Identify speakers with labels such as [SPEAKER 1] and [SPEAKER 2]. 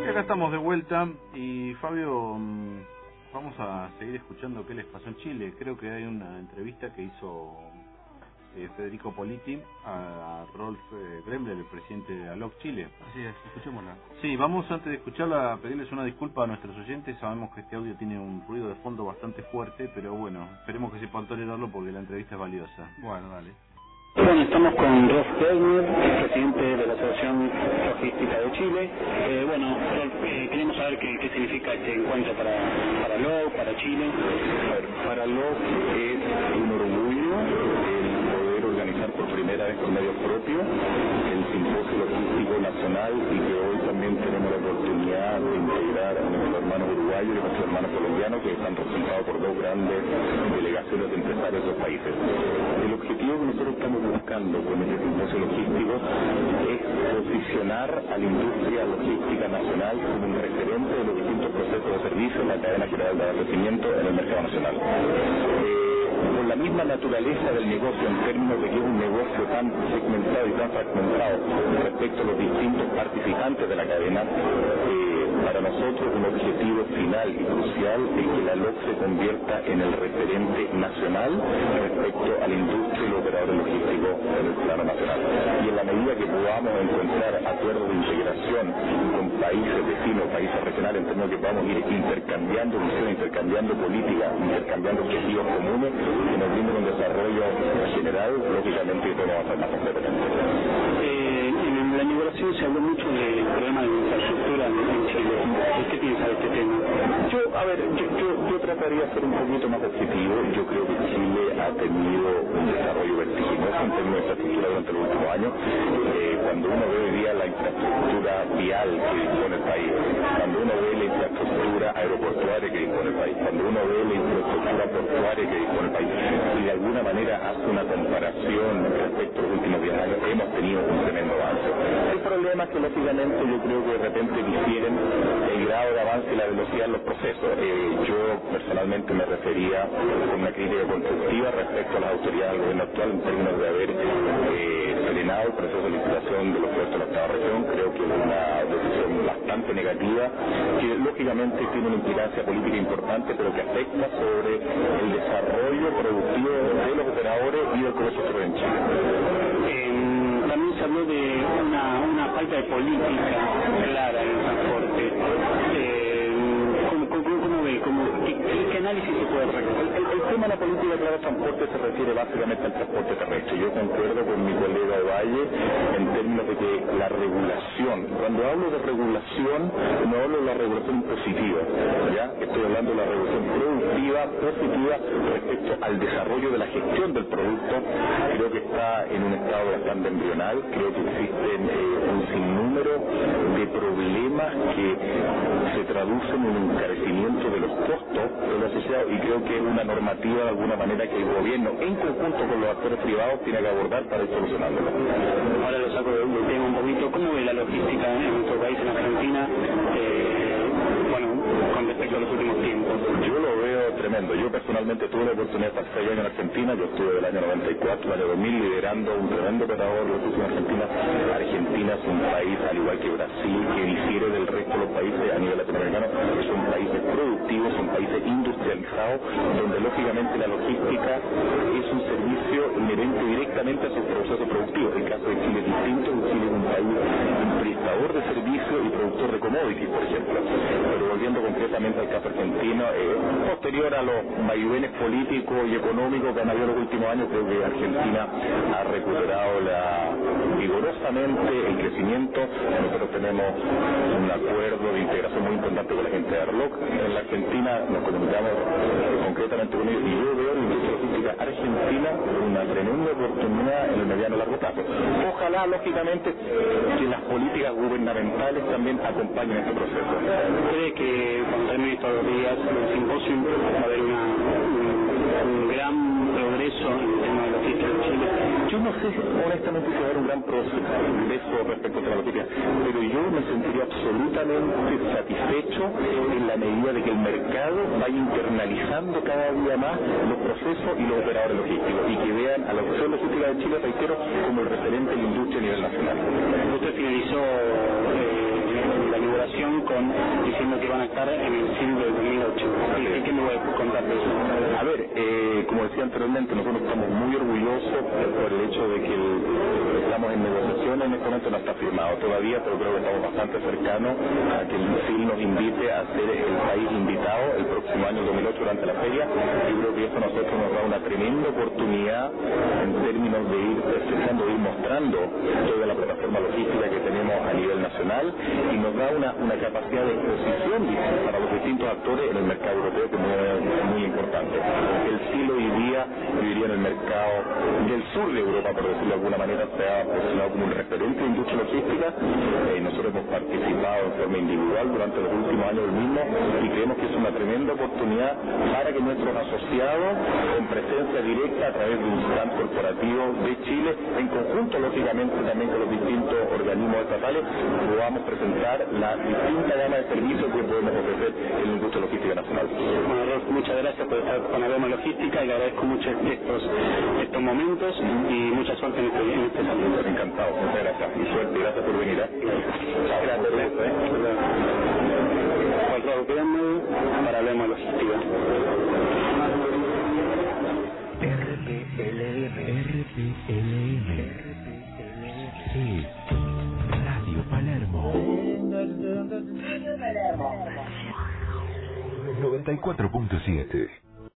[SPEAKER 1] Y acá estamos de vuelta y Fabio, vamos a seguir escuchando qué les pasó en Chile. Creo que hay una entrevista que hizo Federico Politi a Rolf Gremler, el presidente de ALOC Chile.
[SPEAKER 2] Así es, escuchémosla.
[SPEAKER 1] Sí, vamos antes de escucharla a pedirles una disculpa a nuestros oyentes. Sabemos que este audio tiene un ruido de fondo bastante fuerte, pero bueno, esperemos que sepan tolerarlo porque la entrevista es valiosa.
[SPEAKER 2] Bueno, dale.
[SPEAKER 3] Bueno, estamos con Rolf Gremler, presidente de la Asociación Logística de Chile. Rolf, queremos saber qué significa este encuentro para ALOC, para Chile.
[SPEAKER 4] Para ALOC es un orgullo el poder organizar por primera vez con medios propios el Simposio Logístico Nacional y que hoy también tenemos la oportunidad de integrar a nuestros hermanos uruguayos y a nuestros hermanos colombianos que están representados por dos grandes delegaciones de empresarios de esos países. El objetivo que nosotros estamos buscando con este simposio logístico es posicionar a la industria logística nacional como un referente de los distintos procesos de servicio en la cadena general de abastecimiento en el mercado nacional. Por la misma naturaleza del negocio, en términos de que es un negocio tan segmentado y tan fragmentado respecto a los distintos participantes de la cadena, para nosotros un objetivo final y crucial es que la ALOC se convierta en el referente nacional respecto a la industria y los operadores logísticos en el plano nacional. Y en la medida que podamos encontrar acuerdos de integración con países vecinos, países regionales, en términos de que podamos ir intercambiando visiones, intercambiando políticas, intercambiando objetivos comunes, que nos brinden un desarrollo general, lógicamente podemos hacer más completamente.
[SPEAKER 3] En la inauguración se habló mucho del problema de infraestructura en Chile. ¿Qué piensa de este tema?
[SPEAKER 4] Yo trataría de ser un poquito más objetivo. Yo creo que Chile ha tenido un desarrollo vertiginoso en términos de infraestructura durante los últimos años. Cuando uno ve hoy día la infraestructura vial que dispone el país, cuando uno ve la infraestructura aeroportuaria que dispone el país, cuando uno ve la infraestructura portuaria que dispone el país, y de alguna manera hace una comparación respecto a los últimos 10 años, hemos tenido un tremendo avance. El problema es que lógicamente yo creo que de repente difieren el grado de avance y la velocidad de los procesos. Yo personalmente me refería con una crítica constructiva respecto a las autoridades del gobierno actual en términos de haber frenado el proceso de licitación de los puertos de la octava región. Creo que es una decisión bastante negativa que lógicamente tiene una implicancia política importante, pero que afecta sobre el desarrollo productivo de los operadores y del comercio exterior en Chile.
[SPEAKER 3] También se habló de una falta de política clara en el transporte. ¿Cómo ve? ¿Qué análisis se puede recoger?
[SPEAKER 4] El tema de la política clara de transporte se refiere básicamente al transporte terrestre. Yo concuerdo con mi colega Ovalle en términos de que la regulación, cuando hablo de regulación, no hablo de la regulación positiva, ¿ya? Estoy hablando de la regulación productiva, positiva, respecto al desarrollo de la gestión del producto. Creo que está en un estado bastante embrional. Creo que existen un sinnúmero de problemas que se traducen en un encarecimiento de los costos de la sociedad, y creo que es una normativa de alguna manera que el gobierno, en conjunto con los actores privados, tiene que abordar para ir solucionándolo.
[SPEAKER 3] Ahora lo saco del tema un poquito. ¿Cómo ve la logística en nuestro país, en Argentina, con respecto a los últimos tiempos?
[SPEAKER 4] Yo lo veo tremendo. Yo personalmente tuve la oportunidad de estar 6 años en Argentina. Yo estuve del año 94 al año 2000 liderando un tremendo operador logístico en Argentina. Argentina es un país, al igual que Brasil, que difiere del resto de los países a nivel latinoamericano. Son países productivos, son países industrializados, donde lógicamente la logística es un servicio inherente directamente a sus procesos productivos. El caso de Chile es distinto. Chile es un país prestador de servicios y productor de commodities, por ejemplo. Pero volviendo concretamente al caso argentino, posterior a los vaivenes políticos y económicos que han habido en los últimos años, creo que Argentina ha recuperado vigorosamente el crecimiento. Nosotros tenemos un acuerdo de integración muy importante con la gente de ALOC. En la Argentina nos comunicamos concretamente con ellos y yo veo la industria logística argentina una tremenda oportunidad en el mediano y largo plazo. Ojalá, lógicamente, que las políticas gubernamentales también acompañen este proceso.
[SPEAKER 3] ¿Cree que cuando termine estos días el simposio va a haber un gran progreso en el tema de logística en Chile?
[SPEAKER 4] Yo no sé honestamente si va a haber un gran progreso respecto a la logística, pero yo me sentiría absolutamente satisfecho en la medida de que el mercado vaya internalizando cada día más los procesos y los operadores logísticos y que vean a la Asociación Logística de Chile, reitero, como el referente de la industria a nivel nacional.
[SPEAKER 3] Usted finalizó la inauguración con Japón, diciendo que van a estar en el CIL del 2008. ¿Qué me voy a contar de eso?
[SPEAKER 4] A ver, como decía anteriormente, nosotros estamos muy orgullosos por el hecho de que estamos en negociaciones. En este momento no está firmado todavía, pero creo que estamos bastante cercanos a que el CIL nos invite a ser el país invitado el próximo año 2008 durante la feria. Yo creo que eso a nosotros nos da una tremenda oportunidad en términos de ir presentando, de ir mostrando toda la plataforma logística que tenemos a nivel nacional, y nos da una capacidad de exposición para los distintos actores en el mercado europeo que es muy importante. El CIL hoy día, yo diría, en el mercado del sur de Europa, por decirlo de alguna manera, se ha posicionado como un referente de industria logística. Nosotros hemos participado en forma individual durante los últimos años del mismo, y creemos que es una tremenda oportunidad para que nuestros asociados, con presencia directa a través de un stand corporativo de Chile, en conjunto lógicamente también con los distintos organismos estatales, podamos presentar la distinta gama de servicios que podemos ofrecer en la industria logística nacional.
[SPEAKER 3] Bueno, Rolf, muchas gracias por estar con Aroma Logística, y le agradezco mucho estos momentos y mucha suerte en este salón.
[SPEAKER 4] Encantado, muchas gracias y suerte, gracias por venir.
[SPEAKER 3] Gracias. Rolf Gremel para Aroma Logística.
[SPEAKER 2] RPLM es Radio Palermo 94.7.